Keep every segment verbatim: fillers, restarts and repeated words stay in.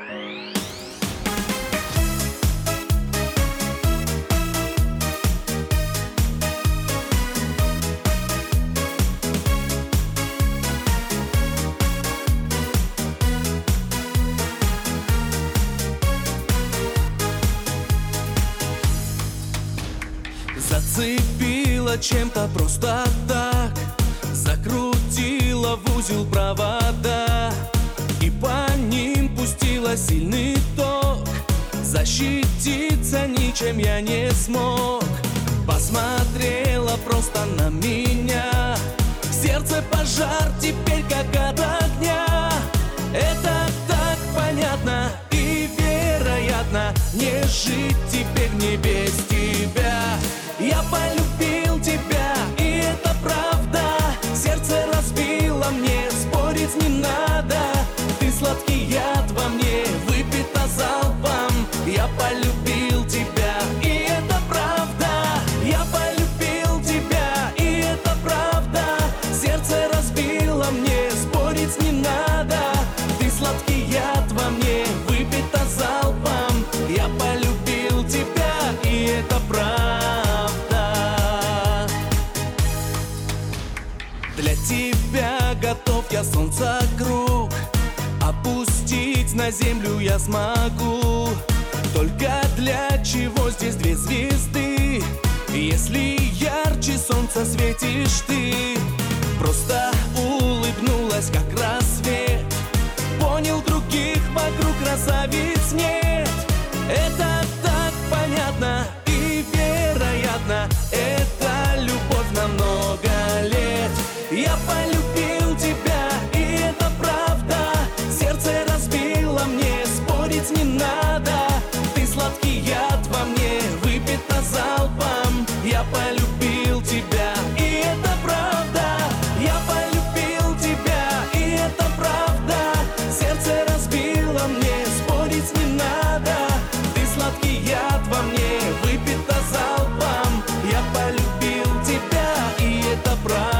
Зацепила чем-то просто так, закрутила в узел провода и по ним пустила сильный ток. Защититься ничем я не смог. Посмотрела просто на меня, в сердце пожар теперь как от огня. Это так понятно и вероятно, не жить теперь мне без тебя. Я полюбил тебя, и это правда. Сердце разбило мне, спорить не надо. Ты сладкий яд во мне, выпито залпом. Я полюбил тебя, и это правда. Я полюбил тебя, и это правда. Сердце разбило мне, спорить не надо. Ты сладкий яд во мне, выпито залпом. Я полюбил тебя, и это правда. Для тебя готов я солнца круг, опустить на землю я смогу. Только для чего здесь две звезды, если ярче солнца светишь ты? Просто улыбнулась, как рассвет, понял, других вокруг красавиц нет. Это так понятно и вероятно, это любовь на много лет. Я полюбил тебя, и это правда. Сердце разбило мне, спорить не надо. Ты сладкий яд во мне, выпито залпом. Я полюбил тебя, и это правда. Я полюбил тебя, и это правда. Сердце разбило мне, спорить не надо. Ты сладкий яд во мне, выпито залпом. Я полюбил тебя, и это правда.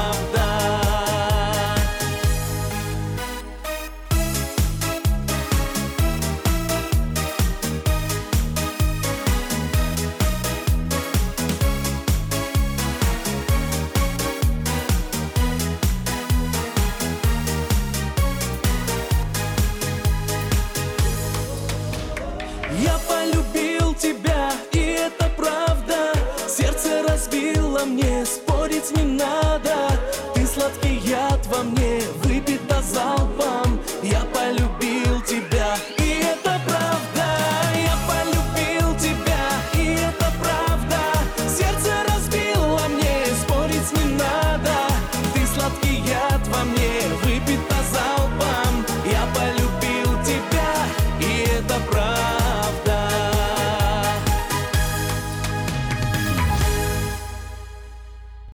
Я полюбил тебя, и это правда. Сердце разбило мне, спорить не надо. Ты сладкий яд во мне, выпито залпом. Я полюбил тебя, и это правда. Я полюбил тебя, и это правда. Сердце разбило мне, спорить не надо. Ты сладкий яд во мне,